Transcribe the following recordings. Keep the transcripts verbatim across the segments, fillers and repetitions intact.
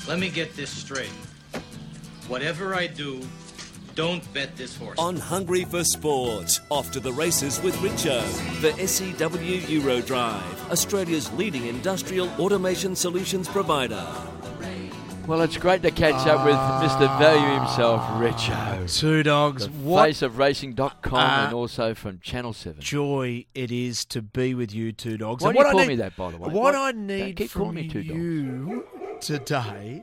Let me get this straight. Whatever I do, don't bet this horse. On Hungry for Sport, off to the races with Richo, the S E W Eurodrive, Australia's leading industrial automation solutions provider. Well, it's great to catch up with Mister Value himself, Richo. Two Dogs. The What face of racing dot com uh, and also from Channel seven. joy it is to be with you, Two Dogs. Why And do you what call I need, me that, by the way? What, What- I don't need keep from calling me Two Dogs. you today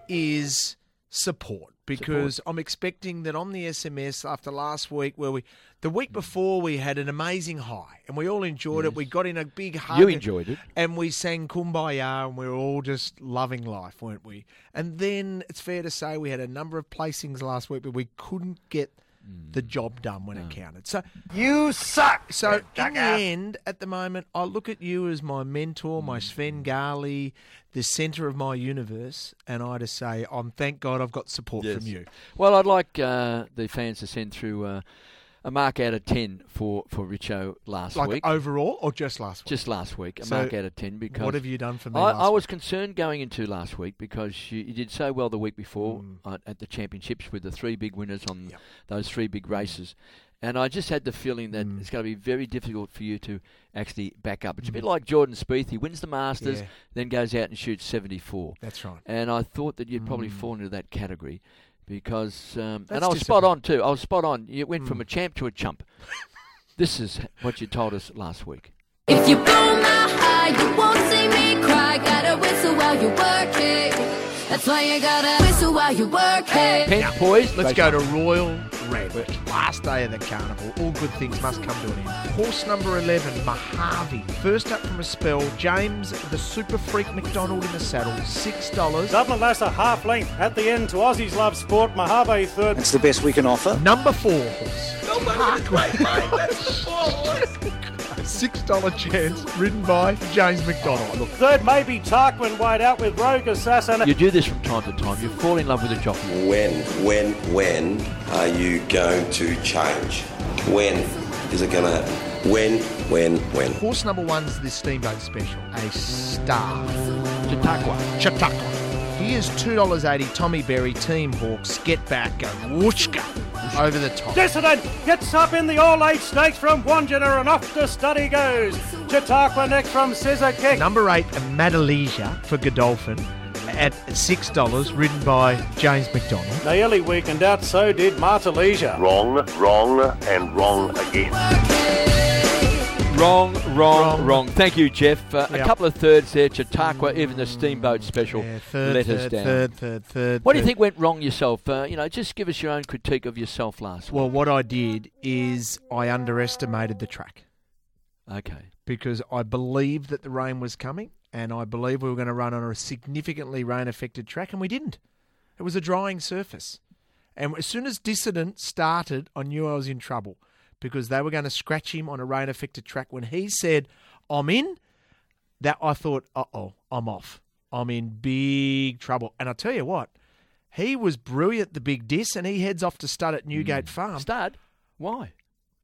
is support, because Support. I'm expecting that on the S M S after last week, where we the week before we had an amazing high and we all enjoyed it. Yes. We got in a big hug. You enjoyed it. And we sang Kumbaya and we were all just loving life, weren't we? And then it's fair to say we had a number of placings last week, but we couldn't get the job done when it counted. So You suck. so in the dugout. end, at the moment, I look at you as my mentor, my Svengali, the centre of my universe, and I just say, I'm thank God I've got support Yes. from you. Well, I'd like uh, the fans to send through uh, a mark out of ten for, for Richo last Like week. overall or just last week? Just last week, a So mark out of ten. Because what have you done for me I, last I was week? concerned going into last week because you, you did so well the week before Mm. uh, at the championships with the three big winners on Yep. those three big races. And I just had the feeling that Mm. it's going to be very difficult for you to actually back up. It's a bit like Jordan Spieth. He wins the Masters, Yeah. then goes out and shoots seventy-four. That's right. And I thought that you'd probably Mm. fall into that category because, um, and That's I was spot disappointing. on too. I was spot on. You went from Mm. a champ to a chump. This is what you told us last week. If you blow my high, you won't see me cry. Gotta whistle while you work it. That's why you gotta whistle while you work it. Pen poised. Let's race go to one. Royal Red. Last day of the carnival. All good things must come to an end. Horse number eleven, Mojave. First up from a spell, James the Super Freak McDonald in the saddle. six dollars. Dublin Lasser half length at the end to Aussies Love Sport. Mojave third. That's the best we can offer. Number four horse. six dollars chance, ridden by James McDonald. Look, Third maybe Tarquin wide out with Rogue Assassin. You do this from time to time. You fall in love with a jockey. When, when, when are you going to change? When is it going to happen? When, when, when? horse number one's the Steamboat Special. A star. Chautauqua. Chautauqua. Here's two dollars eighty, Tommy Berry, Team Hawks. Get back, go whooshka over the top. Dissident gets up in the all-eight stakes from Wandjina and off to study goes. Chautauqua next from Scissor Kick. Number eight, Madalesia for Godolphin at six dollars, ridden by James McDonald. Nearly weakened out, so did Martalesia. Wrong, wrong, and wrong again. Wrong, wrong, Wrong. wrong. Thank you, Jeff. Uh, Yep. A couple of thirds there. Chautauqua, even the Steamboat Special Yeah, third, let third, us down. third, third, third. What do you third. think went wrong yourself? Uh, you know, just give us your own critique of yourself last Well, what I did is I underestimated the track week. Okay. because I believed that the rain was coming and I believed we were going to run on a significantly rain-affected track, and we didn't. It was a drying surface. And as soon as Dissident started, I knew I was in trouble because they were going to scratch him on a rain-affected track. When he said, I'm in, that I thought, uh-oh, I'm off. I'm in big trouble. And I tell you what, he was brilliant, the big Dis, and he heads off to stud at Newgate Farm. Stud? Why?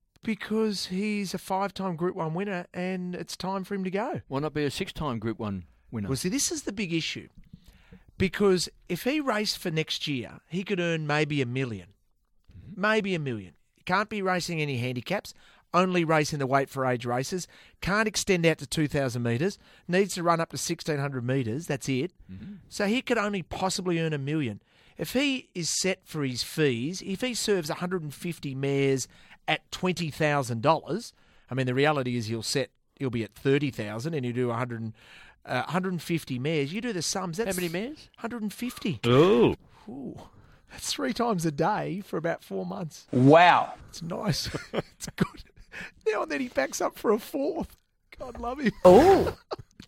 Because he's a five-time Group one winner and it's time for him to go. Why not be a six-time Group one winner? Well, see, this is the big issue. Because if he raced for next year, he could earn maybe a million. Maybe a million. He can't be racing any handicaps, only racing the weight for age races, can't extend out to two thousand metres, needs to run up to sixteen hundred metres, that's it. So he could only possibly earn a million. If he is set for his fees, if he serves one hundred fifty mares at twenty thousand dollars, I mean, the reality is he'll set, he'll be at thirty thousand dollars and he'll do one hundred, uh, one hundred fifty mares. You do the sums. That's How many mares? one hundred fifty. Oh. Ooh, that's three times a day for about four months. Wow. It's nice. It's good. Now and then he backs up for a fourth. God love him. Oh.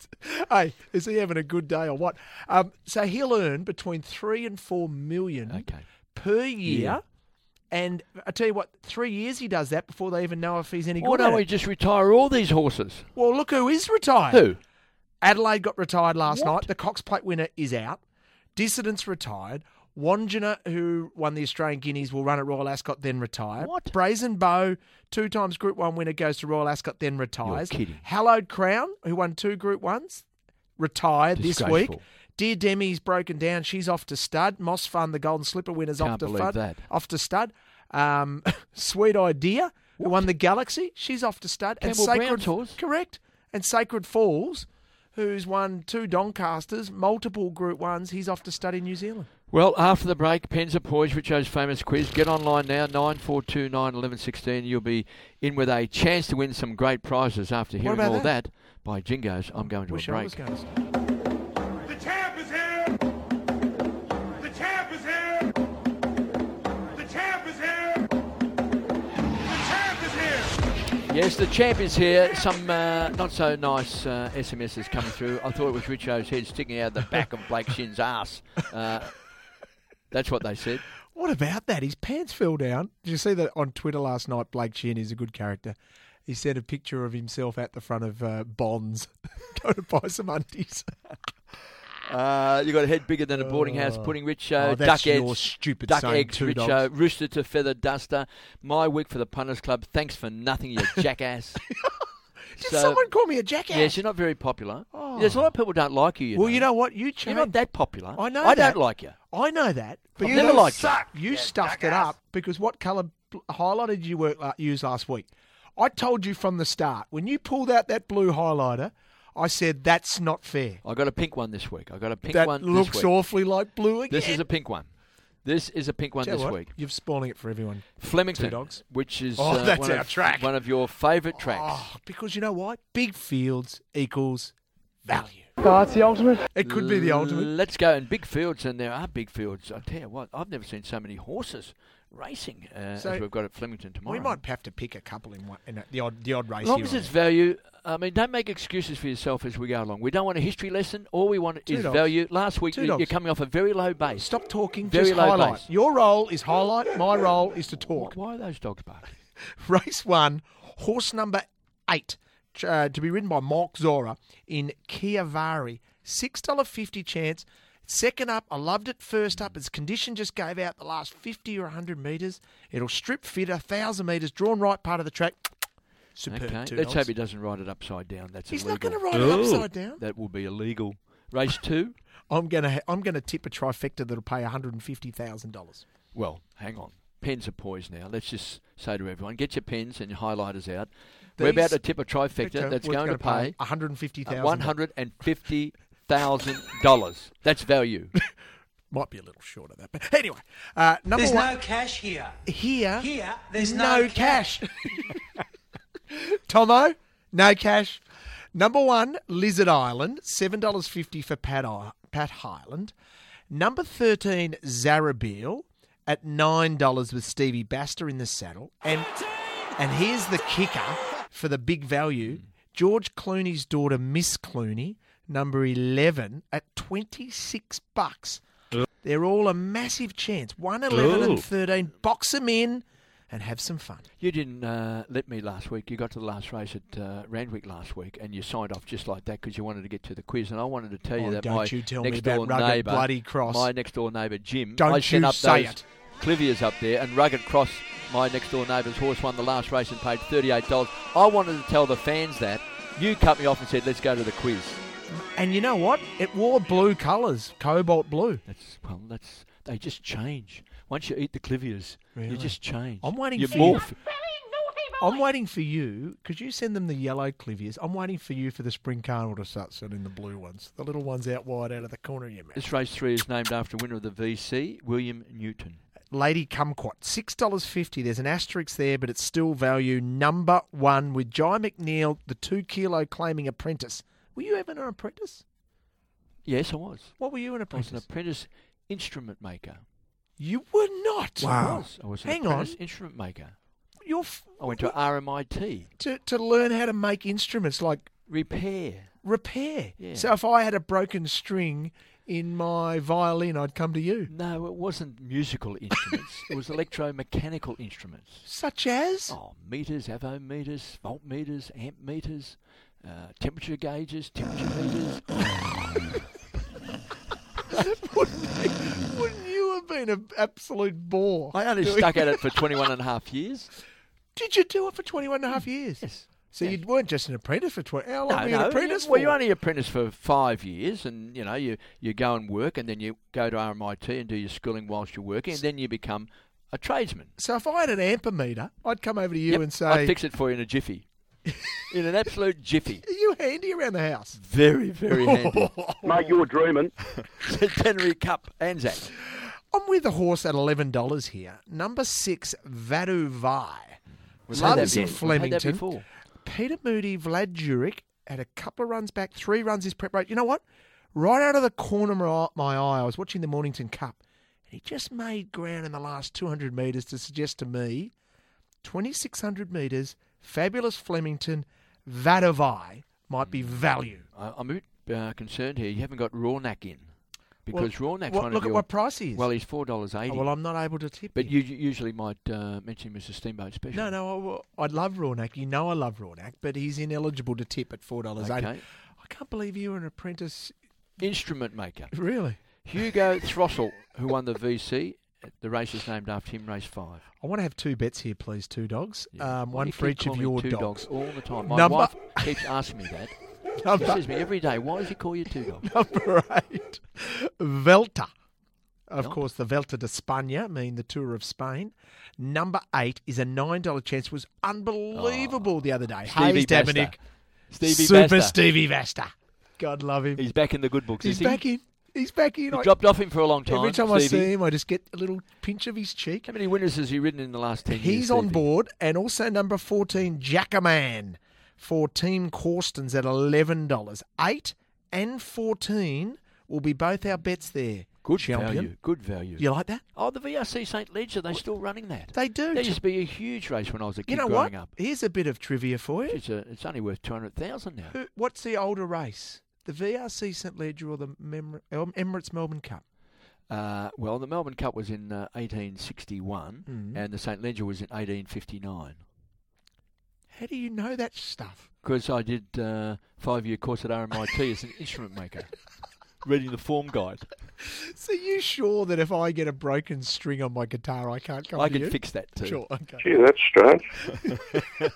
Hey, is he having a good day or what? Um, so he'll earn between three and four million Okay. per year. Yeah. And I tell you what, three years he does that before they even know if he's any Why good at don't we it. just retire all these horses? Well, look who is retired. Who? Adelaide got retired last What? night. The Cox Plate winner is out. Dissident's retired. Wandjina, who won the Australian Guineas, will run at Royal Ascot, then retire. What? Brazen Bow, two times Group one winner, goes to Royal Ascot, then retires. You're kidding. Hallowed Crown, who won two Group ones, retired this week. Disgraceful. Dear Demi's broken down. She's off to stud. Moss Fun, the Golden Slipper winner's Can't off to believe fud, that. off to stud. Um, Sweet Idea, who won the Galaxy, she's off to stud. Campbell and Sacred, Brown's horse. Correct. And Sacred Falls, who's won two Doncasters, multiple Group Ones, he's off to stud in New Zealand. Well, after the break, pens are poised, Richo's famous quiz. Get online now, nine four two nine eleven sixteen. You'll be in with a chance to win some great prizes after hearing about all that? that by Jingos. I'm going to Wish a I break. was going to. The champ is here! The champ is here! The champ is here! The champ is here! Yes, the champ is here. Some uh, not so nice uh, S M Ses coming through. I thought it was Richo's head sticking out the back of Blake Shin's ass. Uh, that's what they said. What about that? His pants fell down. Did you see that on Twitter last night? Blake Shin is a good character. He sent a picture of himself at the front of uh, Bonds. Go to buy some undies. Uh, you got a head bigger than a boarding house pudding, Richo. Oh, that's duck your eggs, stupid duck saying, eggs, two Richo. dogs. Rooster to feather duster. My week for the Punters Club. Thanks for nothing, you jackass. Did So- someone call me a jackass? Yes, you're not very popular. Oh. There's a lot of people who don't like you. you Well, know. you know what? You You're changed. not that popular. I know I that. don't like you. I know that. But I've you never don't liked you. suck. You stuffed it up because what colour bl- highlighter did you work, uh, use last week? I told you from the start. When you pulled out that blue highlighter, I said, that's not fair. I got a pink one this week. I got a pink that one looks this week. awfully like blue again. This is a pink one. This is a pink one Tell you this what, week. You're spoiling it for everyone. Flemington, Two dogs. which is Oh, uh, that's one, our of, track. one of your favourite tracks. Oh, because you know what? Big fields equals value. Oh, it's the ultimate. It could be the ultimate. Let's go. And big fields, and there are big fields. I tell you what, I've never seen so many horses racing uh, So, as we've got at Flemington tomorrow. We might have to pick a couple in, one, in a, the odd the odd race As long here as or it's there. value, I mean, don't make excuses for yourself as we go along. We don't want a history lesson. All we want Two is dogs. value. Last week, Two you, dogs. you're coming off a very low base. Stop talking, Very just low highlight. base. Your role is highlight, my role is to talk. Why are those dogs barking? Race one, horse number eight, uh, to be ridden by Mark Zora in Chiavari. six dollars fifty chance. Second up, I loved it first up. Its condition just gave out the last fifty or one hundred metres. It'll strip fit, one thousand metres, drawn right part of the track. Superb. Okay, two let's dogs. hope he doesn't ride it upside down. That's He's illegal. not going to ride it upside down. That will be illegal. Race two. I'm going to ha- I'm going to tip a trifecta that'll pay one hundred fifty thousand dollars. Well, hang on. Pens are poised now. Let's just say to everyone, get your pens and your highlighters out. We're about to tip a trifecta that's going to pay one hundred fifty thousand dollars. one hundred fifty thousand dollars. That's value. Might be a little short of that. But anyway, uh, number There's one. no cash here. Here, Here, there's no, no cash. Tomo, no cash. Number one, Lizard Island, seven dollars fifty for Pat, I- Pat Highland. Number thirteen, Zarabil, at nine dollars with Stevie Baster in the saddle. And and here's the kicker for the big value. George Clooney's daughter, Miss Clooney, number eleven, at twenty-six bucks. They're all a massive chance. one, eleven, and thirteen. Box them in and have some fun. You didn't uh, let me last week. You got to the last race at uh, Randwick last week, and you signed off just like that because you wanted to get to the quiz. And I wanted to tell you Oh, that don't my you tell me next about door Rugged neighbour, Bloody Cross. my next door neighbour Jim, Don't I sent you up say those it. Clivias up there, and Rugged Cross, my next door neighbour's horse, won the last race and paid thirty-eight dollars. I wanted to tell the fans that. You cut me off and said, "Let's go to the quiz." And you know what? It wore blue colours, cobalt blue. That's well, that's they just change. Once you eat the Clivias, Really? you just change. I'm waiting you for morph. you. I'm waiting for you. Could you send them the yellow Clivias? I'm waiting for you for the spring carnival to start sending the blue ones. The little ones out wide out of the corner of your mouth. This race three is named after winner of the V C, William Newton. Lady Kumquat, six dollars fifty. There's an asterisk there, but it's still value number one with Jai McNeil, the two kilo claiming apprentice. Were you ever an apprentice? Yes, I was. What were you an I was apprentice? an apprentice instrument maker. You were not. I was. I was an Hang on. apprentice instrument maker. You're f- I went to R M I T. to to learn how to make instruments like Repair. repair. Yeah. So if I had a broken string in my violin, I'd come to you. No, it wasn't musical instruments. It was electromechanical instruments. Such as? Oh, meters, avometers, voltmeters, amp meters, uh, temperature gauges, temperature meters. wouldn't, wouldn't you have been an absolute bore? I only doing- stuck at it for twenty-one and a half years. Did you do it for twenty-one and a half years? Yes. So Yeah. you weren't just an apprentice for twenty. How long No, were you no. an apprentice Well, for? you're only apprentice for five years, and you know you you go and work, and then you go to R M I T and do your schooling whilst you're working, and then you become a tradesman. So if I had an ampermeter, I'd come over to you Yep, and say, I'd fix it for you in a jiffy, in an absolute jiffy. "Are you handy around the house?" Very, very handy. Mate, you're dreaming. Centenary Cup, Anzac. I'm with the horse at eleven dollars here. Number six, Vadu Vi. We've had that Loves in before. We've had that Flemington. before. Peter Moody, Vlad Jurek had a couple of runs back, three runs his prep rate. You know what? Right out of the corner of my- my eye, I was watching the Mornington Cup, and he just made ground in the last two hundred metres to suggest to me twenty-six hundred metres, fabulous Flemington, Vadavai might be value. I, I'm a bit uh, concerned here. You haven't got Rawnack in. Because Well, Rawnack's what- one look of at your, what price he is. Well, he's four dollars eighty. Oh, well, I'm not able to tip But him. you usually might uh, mention Mister Steamboat Special. No, no, I, well, I love Rawnack. You know I love Rawnack, but he's ineligible to tip at four dollars eighty. Okay. I can't believe you were an apprentice. Instrument maker. Really? Hugo Throssell, who won the V C. The race is named after him, race five. I want to have two bets here, please. Two dogs. Yeah. Um, Why one do you for keep each of calling your two dogs. dogs all the time. My Number- wife keeps asking me that. She Number, says to me every day, why does he call you two dogs? number eight, Velta. Of Velta. course, the Velta de España, mean the Tour of Spain. Number eight is a nine dollar chance. Was unbelievable the other day. Stevie Hayes Vasta. Dominic, Stevie Super Vasta. Stevie Vasta. God love him. He's back in the good books, He's is he? back in. He's back in. You I- dropped off him for a long time. Every time I Stevie. see him, I just get a little pinch of his cheek. How many winners has he ridden in the last ten years? He's on Stevie? board, and also number fourteen, Jackaman, for Team Corstons at eleven dollars. Eight and fourteen will be both our bets there. Good champion. value. Good value. You like that? Oh, the V R C Saint Ledger, they're still running that. They do. There used to be a huge race when I was a kid You know growing what? up. Here's a bit of trivia for you. It's, a, it's only worth two hundred thousand now. Who- What's the older race? The V R C St Ledger or the Mem- um, Emirates Melbourne Cup? Uh, well, the Melbourne Cup was in uh, eighteen sixty-one, Mm. and the Saint Ledger was in eighteen fifty-nine. How do you know that stuff? Because I did uh, five-year course at R M I T as an instrument maker, reading the form guide. So you sure that if I get a broken string on my guitar, I can't come I to can you? fix that too. Sure, okay. Gee, that's strange.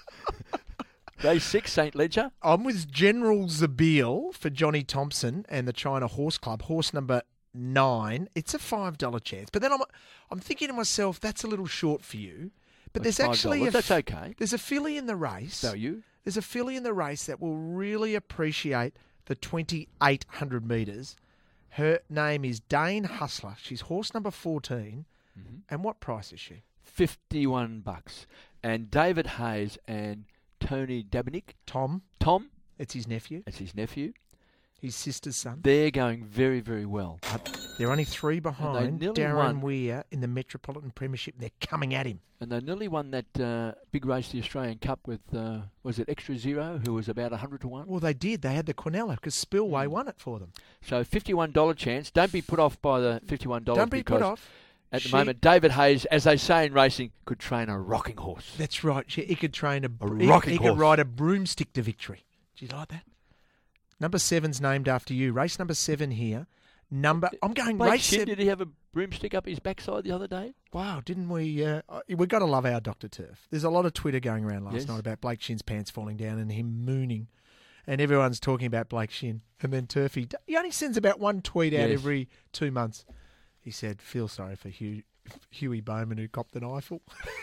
Day six, Saint Ledger. I'm with General Zabil for Johnny Thompson and the China Horse Club, horse number nine. It's a five dollar chance. But then I'm I'm thinking to myself, that's a little short for you. But That's there's five actually dollars. a, That's f- okay. There's a filly in the race. Value. There's a filly in the race that will really appreciate the twenty-eight hundred metres. Her name is Dane Hustler. She's horse number fourteen. Mm-hmm. And what price is she? Fifty-one bucks. And David Hayes and Tony Dabinick, Tom. Tom, It's his nephew. that's his nephew. His sister's son. They're going very, very well. They're only three behind nearly Darren won. Weir in the Metropolitan Premiership. They're coming at him. And they nearly won that uh, big race, the Australian Cup, with, uh, was it Extra Zero, who was about one hundred to one? Well, they did. They had the Quinella because Spillway Mm. won it for them. So fifty-one dollars chance. Don't be put off by the fifty-one dollars Don't be because put off. at the She- moment, David Hayes, as they say in racing, could train a rocking horse. That's right. She, he could train a, A he, rocking he horse. could ride a broomstick to victory. Do you like that? Number seven's named after you. Race number seven here. Number. I'm going Blake race Shin, seven. did he have a broomstick up his backside the other day? Wow, didn't we? Uh, we got to love our Doctor Turf. There's a lot of Twitter going around last Yes. night about Blake Shin's pants falling down and him mooning, and everyone's talking about Blake Shin. And then Turfy, he only sends about one tweet out Yes. every two months. He said, "Feel sorry for Hugh, Huey Bowman who copped an Eiffel."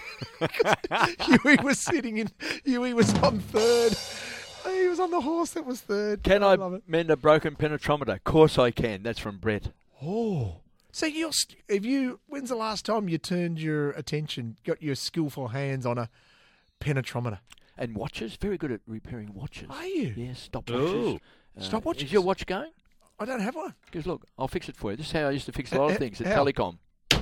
Huey was sitting in. Huey was on third. He was on the horse that was third. Can I, love it. mend a broken penetrometer? Of course I can. That's from Brett. Oh. So you're, st- if you, when's the last time you turned your attention, got your skillful hands on a penetrometer? And watches, very good at repairing watches. Are you? Yes, Oh. stopwatches. Uh, Stopwatches? Is your watch going? I don't have one. Because look, I'll fix it for you. This is how I used to fix a lot Uh, of things at how? Telecom.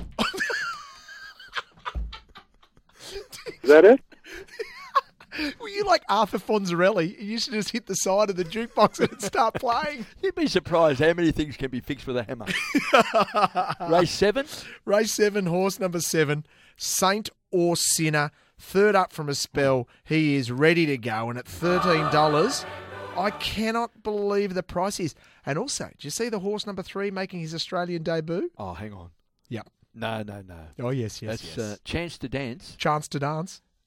Is that it? Were you like Arthur Fonzarelli? You used to just hit the side of the jukebox and it'd start playing. You'd be surprised how many things can be fixed with a hammer. Race seven. Race seven, horse number seven, Saint or Sinner, third up from a spell. He is ready to go. And at thirteen dollars, I cannot believe the price is. And also, do you see the horse number three making his Australian debut? Oh, hang on. Yep. No, no, no. Oh, yes, yes, That's yes. Uh, Chance to Dance. Chance to dance.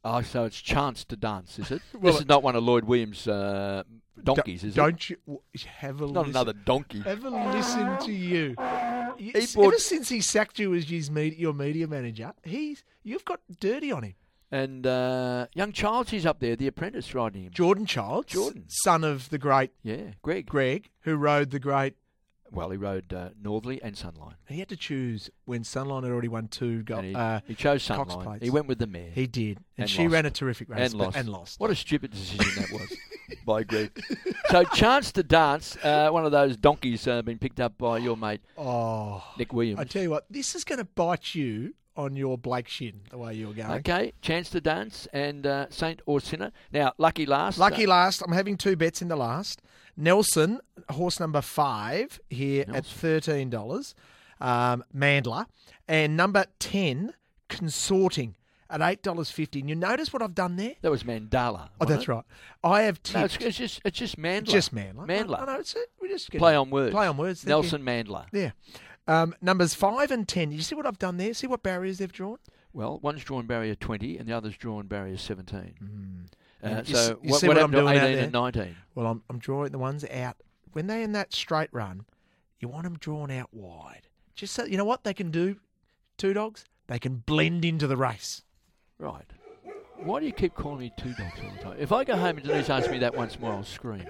Oh, so it's Chance to Dance, is it? Well, this is not one of Lloyd Williams' uh, donkeys, Don't- is Don't you have a it? Not listen. another donkey. Have a listen to you. You- He s- bought- Ever since he sacked you as his media, your media manager, he's you've got dirty on him. And uh, young Childs is up there, the apprentice, riding him. Jordan Childs, Jordan. son of the great Yeah, Greg. Greg, who rode the great. Well, he rode uh, Northerly and Sunline. He had to choose when Sunline had already won two gold. And he, uh, he chose Cox Sunline. plates. He went with the mare. He did, and, And she lost. ran a terrific race and but- lost. and lost. What a stupid decision that was by Greg. So, Chance to Dance, uh, one of those donkeys uh, been picked up by your mate Oh, Nick Williams. I tell you what, this is going to bite you on your Blake Shin the way you're going. Okay, Chance to Dance and uh, Saint or Sinner. Now, Lucky Last. Lucky uh, last. I'm having two bets in the last. Nelson, horse number five here at Nelson. thirteen dollars. Um, Mandler. And number ten, Consorting at eight dollars fifty. And you notice what I've done there? That was Mandala. Oh, that's right. I have No, it's, tipped. it's just it's just Mandler. just Mandler. Mandler. I know, it's it. We just get Play it. on words. Play on words. thank Nelson you. Mandler. Yeah. Um, numbers five and ten. You see what I've done there? See what barriers they've drawn? Well, one's drawn barrier twenty and the other's drawn barrier seventeen. Uh, Mm. You so s- you what, see what what I'm happened to doing out eighteen there? and nineteen? Well, I'm, I'm drawing the ones out. When they're in that straight run, you want them drawn out wide. Just so, you know what they can do, two dogs? They can blend into the race. Right. Why do you keep calling me two dogs all the time? If I go home and Denise asks me that once more, I'll scream.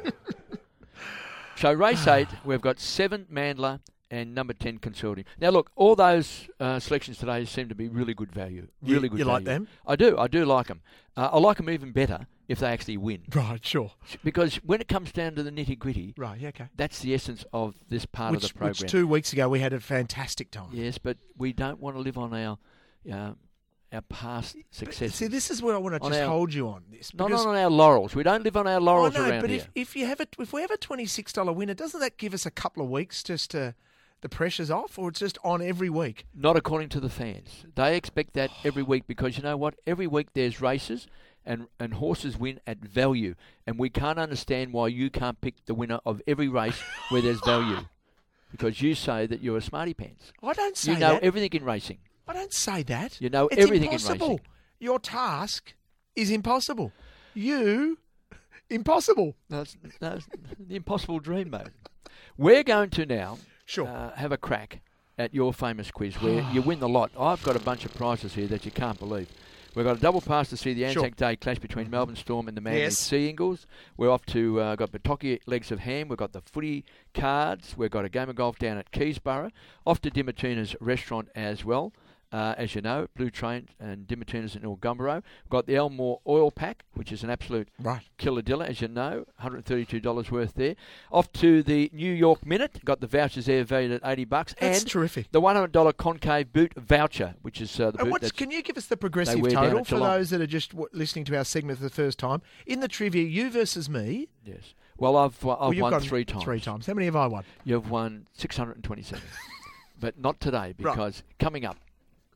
So race eight, we've got seven Mandler and number ten Consorting. Now look, all those uh, selections today seem to be really good value. You- Really good you value. like them? I do. I do like them. Uh, I like them even better if they actually win. Right, sure. Because when it comes down to the nitty gritty, Right, yeah, okay. that's the essence of this part Which, of the program. which two weeks ago we had a fantastic time. Yes, but we don't want to live on our uh, our past successes. See, this is where I want to On just our- hold you on this. Not because- on our laurels. We don't live on our laurels I know, around but here. if, if you have a, if we have a twenty-six dollars winner, doesn't that give us a couple of weeks just to the pressure's off, or it's just on every week? Not according to the fans. They expect that every week because you know what? Every week there's races and, and horses win at value. And we can't understand why you can't pick the winner of every race where there's value. Because you say that you're a smarty pants. I don't say You know that. everything in racing. I don't say that. You know it's everything in impossible. racing. Your task is impossible. You, impossible. That's, that's the impossible dream, mate. We're going to now Sure. uh, have a crack at your famous quiz where you win the lot. I've got a bunch of prizes here that you can't believe. We've got a double pass to see the Sure. Anzac Day clash between Melbourne Storm and the Manly Yes. Sea Eagles. We're off to, uh, got Batocchi legs of ham. We've got the footy cards. We've got a game of golf down at Keysborough. Off to Dimatuna's restaurant as well. Uh, as you know, Blue Train and Dimatuna's in Ilgumboro. We've got the Elmore Oil Pack, which is an absolute Right. killer diller, as you know, one hundred thirty-two dollars worth there. Off to the New York Minute. Got the vouchers there valued at eighty bucks. That's and terrific. the one hundred dollars concave boot voucher, which is uh, the And boot what's, that's... can you give us the progressive wear down total at for Geelong. those that are just w- listening to our segment for the first time? In the trivia, you versus me. Yes. Well, I've, uh, well, I've you've won gone three times. Three times. How many have I won? You've won six hundred twenty-seven. But not today, Right. because coming up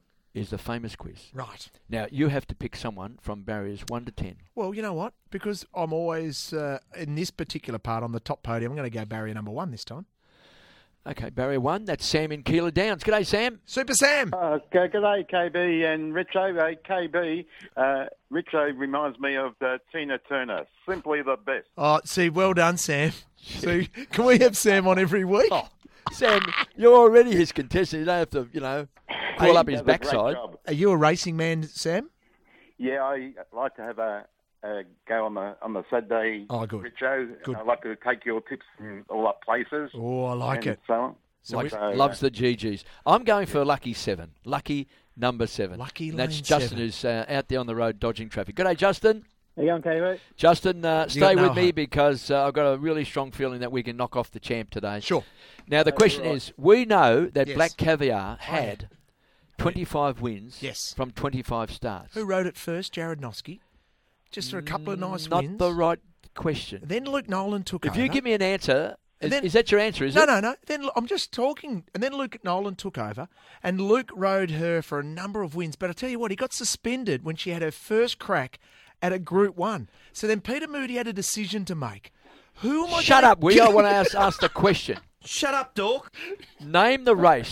is the famous quiz. Right. Now, you have to pick someone from barriers one to ten. Well, you know what? Because I'm always, uh, in this particular part, on the top podium, I'm going to go barrier number one this time. Okay, barrier one, that's Sam in Keeler Downs. G'day, Sam. Super Sam. Uh, g- G'day, K B and Richo. Uh, K B, uh, Richo reminds me of uh, Tina Turner. Simply the best. Oh, see, well done, Sam. See, can we have Sam on every week? Oh, Sam, you're already his contestant. You don't have to, you know, call He up his does a great backside. job. Are you a racing man, Sam? Yeah, I like to have a, a go on the on the Saturday. Oh, good. Richo. Good. I like to take your tips from all up places. Oh, I like and it. So on. Like, So, uh, loves the G Gs. I'm going for lucky seven. Lucky number seven. Lucky And That's lane Justin seven. who's uh, out there on the road dodging traffic. G'day, Justin. How you going, K B? Justin, uh, You stay got no with me hope. because uh, I've got a really strong feeling that we can knock off the champ today. Sure. Now, the question right. is, we know that Yes. Black Caviar had twenty-five wins Yes. from twenty-five starts. Who rode it first? Jared Noski. Just for a couple of nice Not wins. the right question. Then Luke Nolan took If over. you give me an answer, is, then- is that your answer, is no, it? no, no. Then l- I'm just talking. And then Luke Nolan took over, and Luke rode her for a number of wins. But I tell you what, he got suspended when she had her first crack at a Group One. So then Peter Moody had a decision to make. Who am I? Shut gonna up, we. I want to ask, ask the question. Shut up, dork. Name the race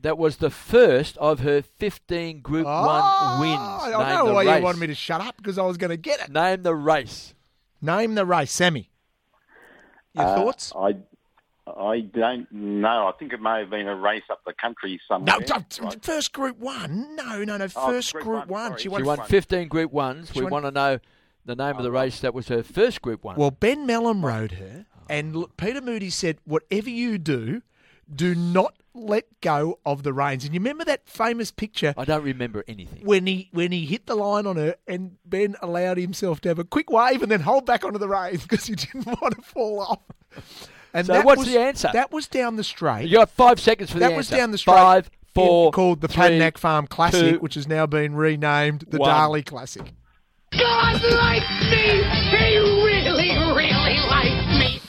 That was the first of her fifteen Group Oh, One wins. I Name know the why race. you wanted me to shut up because I was going to get it. Name the race. Name the race, Sammy. Your Uh, thoughts? I, I don't know. I think it may have been a race up the country somewhere. No, don't- Right. first Group One. No, no, no. Oh, First Group Group One, One. sorry. She She won. won fifteen Group Ones. She We won- want to know the name of the race that was her first Group One. Well, Ben Mellon rode her, and look, Peter Moody said, "Whatever you do, do not let go of the reins." And you remember that famous picture I don't remember anything. when he when he hit the line on her, and Ben allowed himself to have a quick wave and then hold back onto the reins because he didn't want to fall off. And So that what's was, the answer? That was down the straight. You got five seconds for the that answer. was down the straight. Five, four, in- called the three, Padnack Farm Classic, two, which has now been renamed the one. Darley Classic. God likes me. He really, really likes me.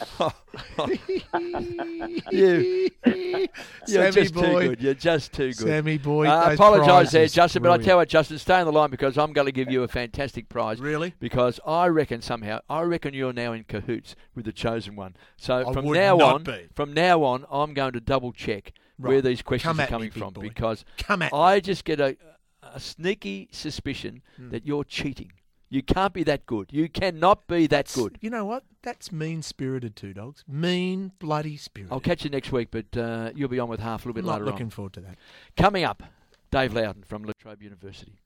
You, you're Sammy just boy. too good. You're just too good. Sammy boy, I those apologise there, prizes. Justin, but I Brilliant. tell you what, Justin, stay on the line because I'm going to give you a fantastic prize. Really? Because I reckon somehow, I reckon you're now in cahoots with the chosen one. So I from would now not on, be. from now on, I'm going to double check where Right. these questions Come are at me, coming big from boy. because Come at I me. just get a, a sneaky suspicion Hmm. that you're cheating. You can't be that good. You cannot be that good. You know what? That's mean-spirited, Two Dogs. Mean, bloody spirited. I'll catch you next week, but uh, you'll be on with half a little bit I'm not later looking on. forward to that. Coming up, Dave Loudon from La Trobe University.